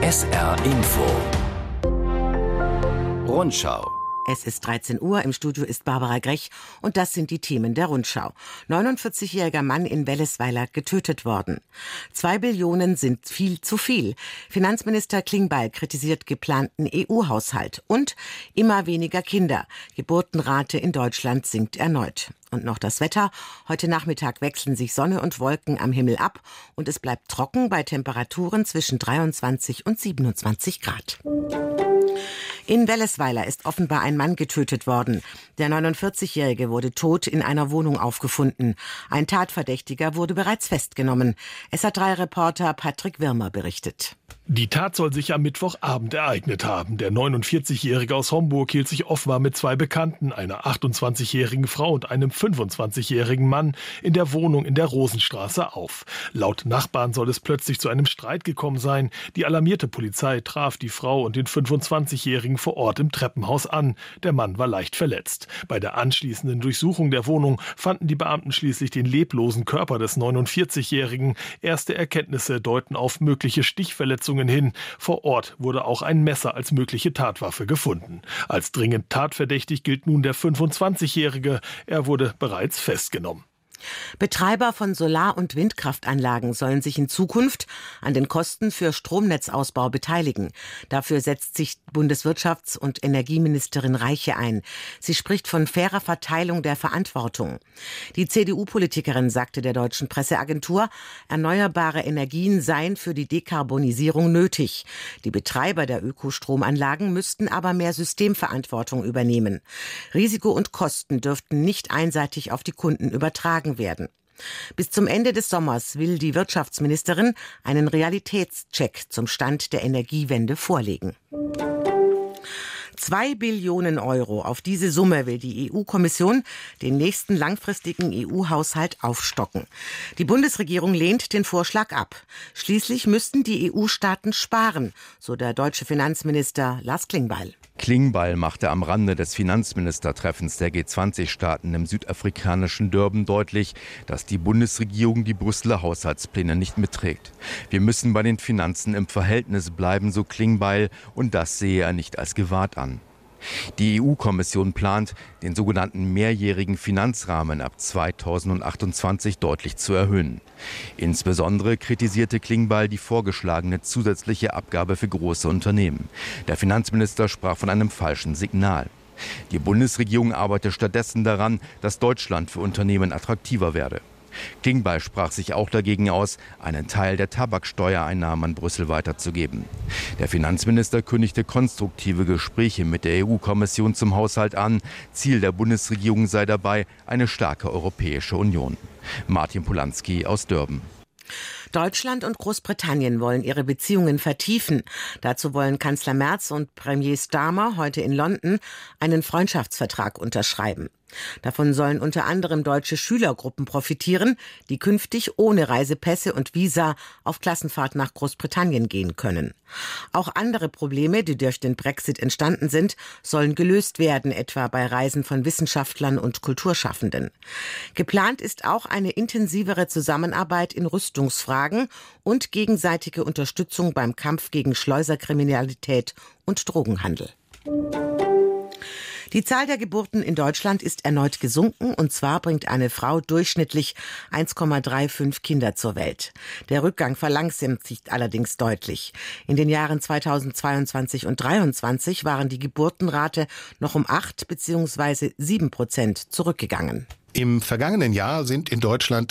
SR Info Rundschau. Es ist 13 Uhr, im Studio ist Barbara Grech und das sind die Themen der Rundschau. 49-jähriger Mann in Wellesweiler getötet worden. 2 Billionen sind viel zu viel. Finanzminister Klingbeil kritisiert geplanten EU-Haushalt. Und immer weniger Kinder. Geburtenrate in Deutschland sinkt erneut. Und noch das Wetter. Heute Nachmittag wechseln sich Sonne und Wolken am Himmel ab und es bleibt trocken bei Temperaturen zwischen 23 und 27 Grad. In Wellesweiler ist offenbar ein Mann getötet worden. Der 49-Jährige wurde tot in einer Wohnung aufgefunden. Ein Tatverdächtiger wurde bereits festgenommen. SA3-Reporter Patrick Wirmer berichtet. Die Tat soll sich am Mittwochabend ereignet haben. Der 49-Jährige aus Homburg hielt sich offenbar mit 2 Bekannten, einer 28-jährigen Frau und einem 25-jährigen Mann, in der Wohnung in der Rosenstraße auf. Laut Nachbarn soll es plötzlich zu einem Streit gekommen sein. Die alarmierte Polizei traf die Frau und den 25-jährigen vor Ort im Treppenhaus an. Der Mann war leicht verletzt. Bei der anschließenden Durchsuchung der Wohnung fanden die Beamten schließlich den leblosen Körper des 49-jährigen. Erste Erkenntnisse deuten auf mögliche Stichverletzungen hin. Vor Ort wurde auch ein Messer als mögliche Tatwaffe gefunden. Als dringend tatverdächtig gilt nun der 25-Jährige. Er wurde bereits festgenommen. Betreiber von Solar- und Windkraftanlagen sollen sich in Zukunft an den Kosten für Stromnetzausbau beteiligen. Dafür setzt sich Bundeswirtschafts- und Energieministerin Reiche ein. Sie spricht von fairer Verteilung der Verantwortung. Die CDU-Politikerin sagte der deutschen Presseagentur, erneuerbare Energien seien für die Dekarbonisierung nötig. Die Betreiber der Ökostromanlagen müssten aber mehr Systemverantwortung übernehmen. Risiko und Kosten dürften nicht einseitig auf die Kunden übertragen werden. Bis zum Ende des Sommers will die Wirtschaftsministerin einen Realitätscheck zum Stand der Energiewende vorlegen. 2 Billionen Euro. Auf diese Summe will die EU-Kommission den nächsten langfristigen EU-Haushalt aufstocken. Die Bundesregierung lehnt den Vorschlag ab. Schließlich müssten die EU-Staaten sparen, so der deutsche Finanzminister Lars Klingbeil. Klingbeil machte am Rande des Finanzministertreffens der G20-Staaten im südafrikanischen Durban deutlich, dass die Bundesregierung die Brüsseler Haushaltspläne nicht mitträgt. Wir müssen bei den Finanzen im Verhältnis bleiben, so Klingbeil, und das sehe er nicht als gewahrt an. Die EU-Kommission plant, den sogenannten mehrjährigen Finanzrahmen ab 2028 deutlich zu erhöhen. Insbesondere kritisierte Klingbeil die vorgeschlagene zusätzliche Abgabe für große Unternehmen. Der Finanzminister sprach von einem falschen Signal. Die Bundesregierung arbeite stattdessen daran, dass Deutschland für Unternehmen attraktiver werde. Klingbeil sprach sich auch dagegen aus, einen Teil der Tabaksteuereinnahmen an Brüssel weiterzugeben. Der Finanzminister kündigte konstruktive Gespräche mit der EU-Kommission zum Haushalt an. Ziel der Bundesregierung sei dabei eine starke Europäische Union. Martin Polanski aus Durban. Deutschland und Großbritannien wollen ihre Beziehungen vertiefen. Dazu wollen Kanzler Merz und Premier Starmer heute in London einen Freundschaftsvertrag unterschreiben. Davon sollen unter anderem deutsche Schülergruppen profitieren, die künftig ohne Reisepässe und Visa auf Klassenfahrt nach Großbritannien gehen können. Auch andere Probleme, die durch den Brexit entstanden sind, sollen gelöst werden, etwa bei Reisen von Wissenschaftlern und Kulturschaffenden. Geplant ist auch eine intensivere Zusammenarbeit in Rüstungsfragen und gegenseitige Unterstützung beim Kampf gegen Schleuserkriminalität und Drogenhandel. Die Zahl der Geburten in Deutschland ist erneut gesunken, und zwar bringt eine Frau durchschnittlich 1,35 Kinder zur Welt. Der Rückgang verlangsamt sich allerdings deutlich. In den Jahren 2022 und 2023 waren die Geburtenrate noch um 8 bzw. 7% zurückgegangen. Im vergangenen Jahr sind in Deutschland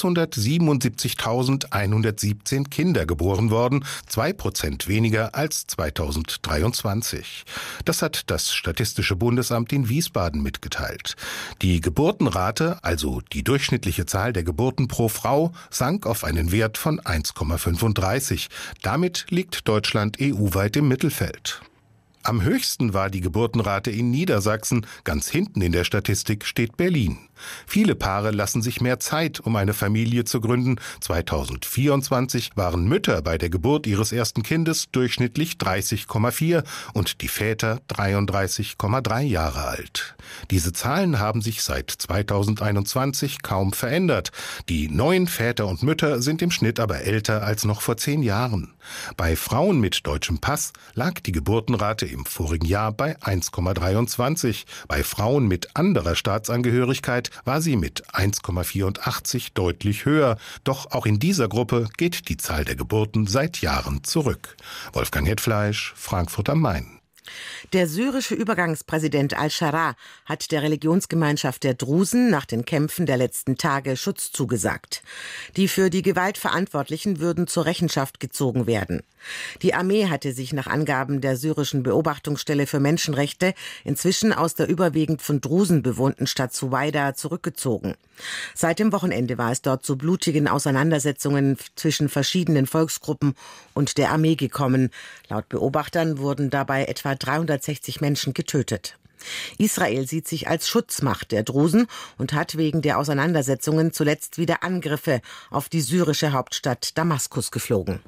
677.117 Kinder geboren worden, 2% weniger als 2023. Das hat das Statistische Bundesamt in Wiesbaden mitgeteilt. Die Geburtenrate, also die durchschnittliche Zahl der Geburten pro Frau, sank auf einen Wert von 1,35. Damit liegt Deutschland EU-weit im Mittelfeld. Am höchsten war die Geburtenrate in Niedersachsen, ganz hinten in der Statistik steht Berlin. Viele Paare lassen sich mehr Zeit, um eine Familie zu gründen. 2024 waren Mütter bei der Geburt ihres ersten Kindes durchschnittlich 30,4 und die Väter 33,3 Jahre alt. Diese Zahlen haben sich seit 2021 kaum verändert. Die neuen Väter und Mütter sind im Schnitt aber älter als noch vor 10 Jahren. Bei Frauen mit deutschem Pass lag die Geburtenrate im vorigen Jahr bei 1,23. Bei Frauen mit anderer Staatsangehörigkeit war sie mit 1,84 deutlich höher. Doch auch in dieser Gruppe geht die Zahl der Geburten seit Jahren zurück. Wolfgang Hetfleisch, Frankfurt am Main. Der syrische Übergangspräsident al-Scharra hat der Religionsgemeinschaft der Drusen nach den Kämpfen der letzten Tage Schutz zugesagt. Die für die Gewalt Verantwortlichen würden zur Rechenschaft gezogen werden. Die Armee hatte sich nach Angaben der syrischen Beobachtungsstelle für Menschenrechte inzwischen aus der überwiegend von Drusen bewohnten Stadt Suwaida zurückgezogen. Seit dem Wochenende war es dort zu blutigen Auseinandersetzungen zwischen verschiedenen Volksgruppen und der Armee gekommen. Laut Beobachtern wurden dabei etwa 360 Menschen getötet. Israel sieht sich als Schutzmacht der Drusen und hat wegen der Auseinandersetzungen zuletzt wieder Angriffe auf die syrische Hauptstadt Damaskus geflogen.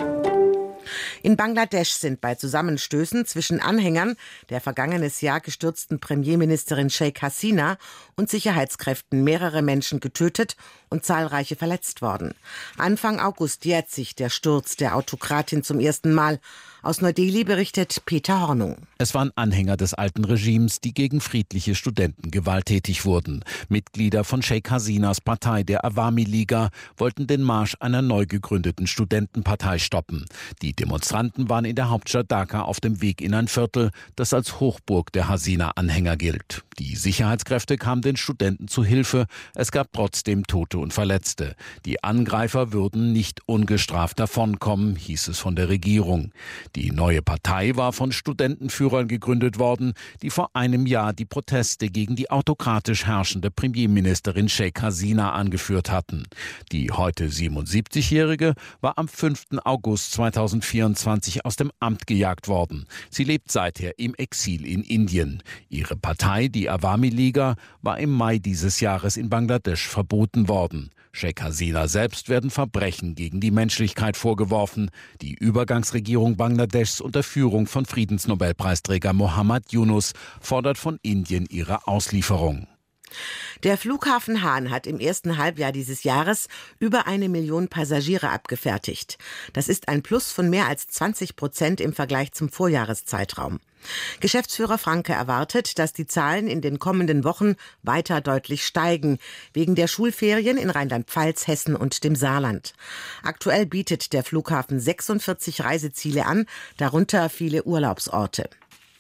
In Bangladesch sind bei Zusammenstößen zwischen Anhängern der vergangenes Jahr gestürzten Premierministerin Sheikh Hasina und Sicherheitskräften mehrere Menschen getötet und zahlreiche verletzt worden. Anfang August jährt sich der Sturz der Autokratin zum ersten Mal. Aus Neu-Delhi berichtet Peter Hornung. Es waren Anhänger des alten Regimes, die gegen friedliche Studenten gewalttätig wurden. Mitglieder von Sheikh Hasinas Partei, der Awami-Liga, wollten den Marsch einer neu gegründeten Studentenpartei stoppen. Die Demonstranten waren in der Hauptstadt Dhaka auf dem Weg in ein Viertel, das als Hochburg der Hasina-Anhänger gilt. Die Sicherheitskräfte kamen den Studenten zu Hilfe. Es gab trotzdem Tote und Verletzte. Die Angreifer würden nicht ungestraft davonkommen, hieß es von der Regierung. Die neue Partei war von Studentenführern gegründet worden, die vor einem Jahr die Proteste gegen die autokratisch herrschende Premierministerin Sheikh Hasina angeführt hatten. Die heute 77-Jährige war am 5. August 2024 aus dem Amt gejagt worden. Sie lebt seither im Exil in Indien. Ihre Partei, die Awami-Liga, war im Mai dieses Jahres in Bangladesch verboten worden. Sheikh Hasina selbst werden Verbrechen gegen die Menschlichkeit vorgeworfen. Die Übergangsregierung Bangladeschs unter Führung von Friedensnobelpreisträger Muhammad Yunus fordert von Indien ihre Auslieferung. Der Flughafen Hahn hat im ersten Halbjahr dieses Jahres über 1 Million Passagiere abgefertigt. Das ist ein Plus von mehr als 20% im Vergleich zum Vorjahreszeitraum. Geschäftsführer Franke erwartet, dass die Zahlen in den kommenden Wochen weiter deutlich steigen, wegen der Schulferien in Rheinland-Pfalz, Hessen und dem Saarland. Aktuell bietet der Flughafen 46 Reiseziele an, darunter viele Urlaubsorte.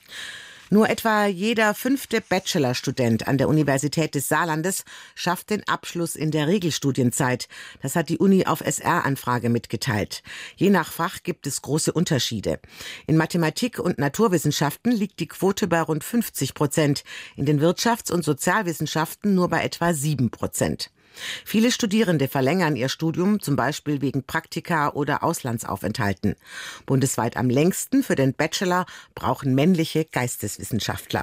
Nur etwa jeder 5. Bachelorstudent an der Universität des Saarlandes schafft den Abschluss in der Regelstudienzeit. Das hat die Uni auf SR-Anfrage mitgeteilt. Je nach Fach gibt es große Unterschiede. In Mathematik und Naturwissenschaften liegt die Quote bei rund 50%, in den Wirtschafts- und Sozialwissenschaften nur bei etwa 7%. Viele Studierende verlängern ihr Studium, zum Beispiel wegen Praktika oder Auslandsaufenthalten. Bundesweit am längsten für den Bachelor brauchen männliche Geisteswissenschaftler.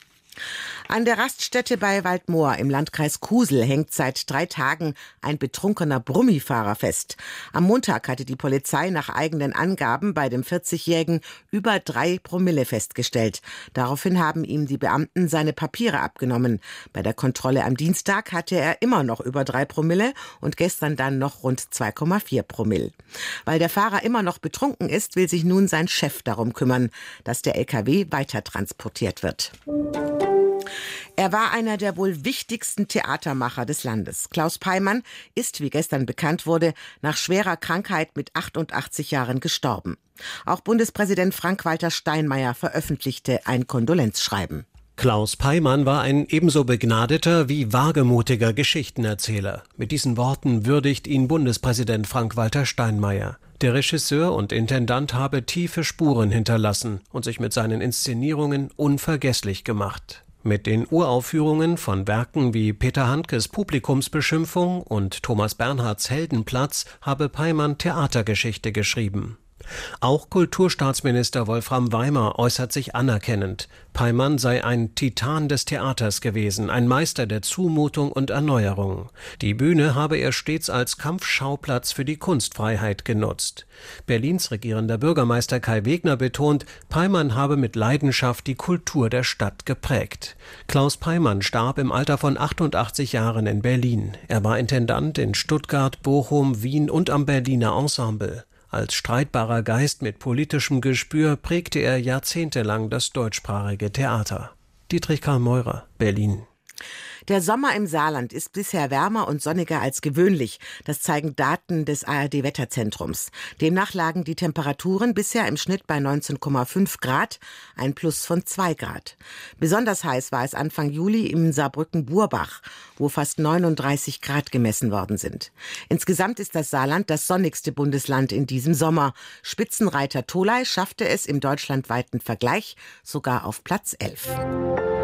An der Raststätte bei Waldmoor im Landkreis Kusel hängt seit 3 Tagen ein betrunkener Brummifahrer fest. Am Montag hatte die Polizei nach eigenen Angaben bei dem 40-Jährigen über 3 Promille festgestellt. Daraufhin haben ihm die Beamten seine Papiere abgenommen. Bei der Kontrolle am Dienstag hatte er immer noch über 3 Promille und gestern dann noch rund 2,4 Promille. Weil der Fahrer immer noch betrunken ist, will sich nun sein Chef darum kümmern, dass der LKW weiter transportiert wird. Er war einer der wohl wichtigsten Theatermacher des Landes. Klaus Peimann ist, wie gestern bekannt wurde, nach schwerer Krankheit mit 88 Jahren gestorben. Auch Bundespräsident Frank-Walter Steinmeier veröffentlichte ein Kondolenzschreiben. Klaus Peimann war ein ebenso begnadeter wie wagemutiger Geschichtenerzähler. Mit diesen Worten würdigt ihn Bundespräsident Frank-Walter Steinmeier. Der Regisseur und Intendant habe tiefe Spuren hinterlassen und sich mit seinen Inszenierungen unvergesslich gemacht. Mit den Uraufführungen von Werken wie Peter Handkes Publikumsbeschimpfung und Thomas Bernhards Heldenplatz habe Peimann Theatergeschichte geschrieben. Auch Kulturstaatsminister Wolfram Weimer äußert sich anerkennend. Peymann sei ein Titan des Theaters gewesen, ein Meister der Zumutung und Erneuerung. Die Bühne habe er stets als Kampfschauplatz für die Kunstfreiheit genutzt. Berlins regierender Bürgermeister Kai Wegner betont, Peymann habe mit Leidenschaft die Kultur der Stadt geprägt. Klaus Peymann starb im Alter von 88 Jahren in Berlin. Er war Intendant in Stuttgart, Bochum, Wien und am Berliner Ensemble. Als streitbarer Geist mit politischem Gespür prägte er jahrzehntelang das deutschsprachige Theater. Dietrich Karl Meurer, Berlin. Der Sommer im Saarland ist bisher wärmer und sonniger als gewöhnlich. Das zeigen Daten des ARD-Wetterzentrums. Demnach lagen die Temperaturen bisher im Schnitt bei 19,5 Grad, ein Plus von 2 Grad. Besonders heiß war es Anfang Juli im Saarbrücken-Burbach, wo fast 39 Grad gemessen worden sind. Insgesamt ist das Saarland das sonnigste Bundesland in diesem Sommer. Spitzenreiter Tholey schaffte es im deutschlandweiten Vergleich sogar auf Platz 11.